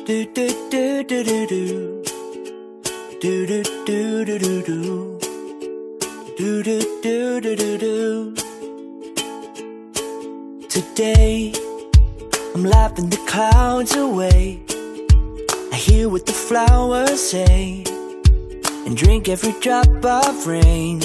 do do do do do do do do do do do do do do do do do. Today I'm laughing the clouds away. I hear what the flowers say and drink every drop of rain.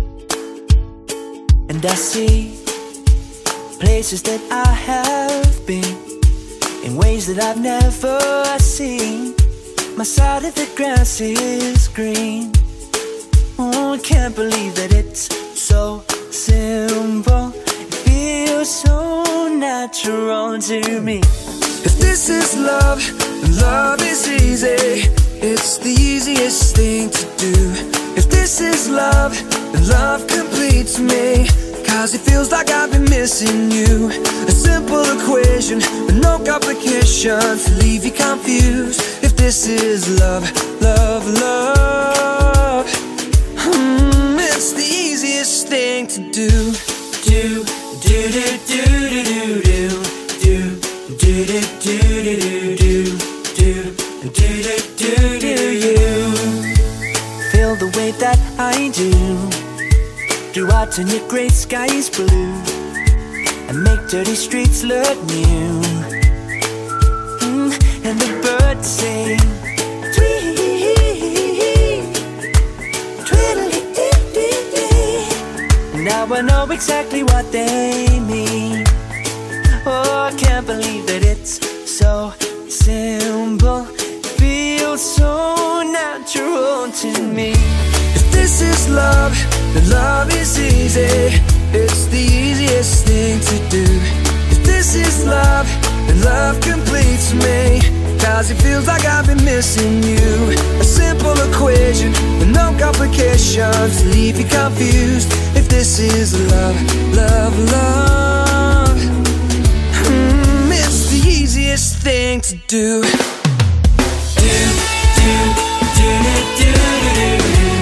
And I see places that I have been in ways that I've never seen. My side of the grass is green. Oh, I can't believe that it's so simple. It feels so natural to me. If this is love, then love is easy. It's the easiest thing to do. If this is love, then love completes me. Cause it feels like I've been missing you. A simple equation with no complications to leave you confused. If this is love, love, love, it's the easiest thing to do. Do, do, do, do, do, do, do, do, do, do, do, do, do, do, do, do, you feel the way that I do. Do I turn your gray skies blue and make dirty streets look new? And the birds sing tweet, tweedledee. Now I know exactly what they mean. Oh, I can't believe that it's so simple. Feels so natural to me. If this is love, then love is easy. It's the easiest thing to do. If this is love, then love completes me. Cause it feels like I've been missing you. A simple equation with no complications to leave you confused. If this is love, love, love, it's the easiest thing to do. Do, do, do, do, do,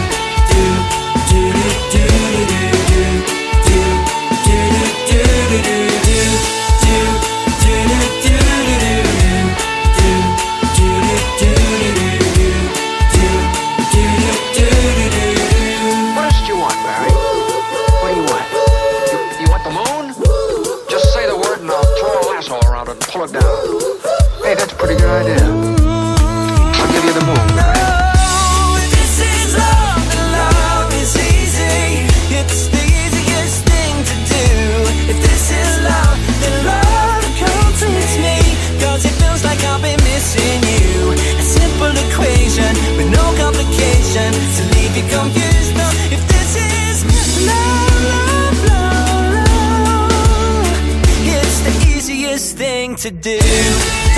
pull it down. Hey, that's a pretty good idea. I'll give you the moon, Barry. If this is love, then love is easy. It's the easiest thing to do. If this is love, then love completes me. Cause it feels like I've been missing you. A simple equation with no complication to leave you confused. No, if this is love, love, love, love, it's the easiest thing to do.